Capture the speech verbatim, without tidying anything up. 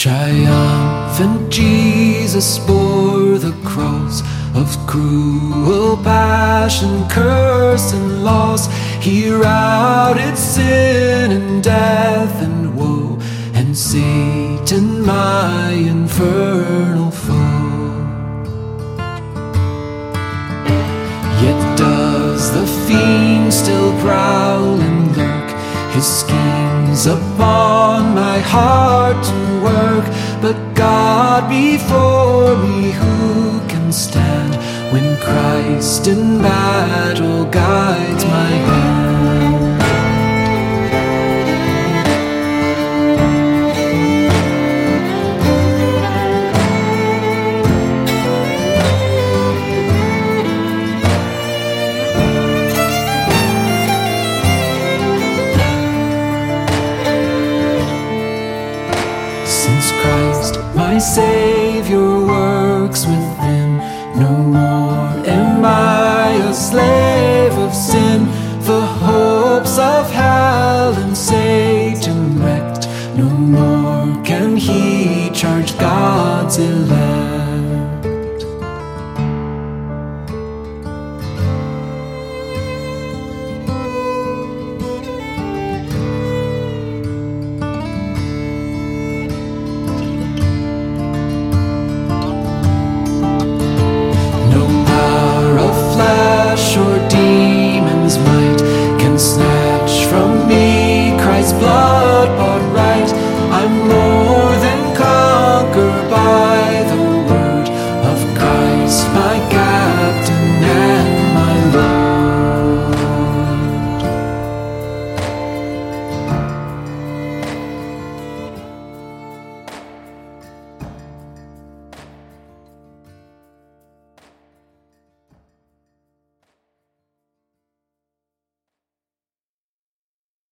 Triumphant Jesus bore the cross of cruel passion, curse and loss. He routed sin and death and woe, and Satan, my infernal foe. Yet does the fiend still prowl and lurk, his schemes upon my heart to work. But God before me, who can stand when Christ in battle guides my hand? Since Christ, my Savior, works within, no more am I a slave of sin. The hopes of heaven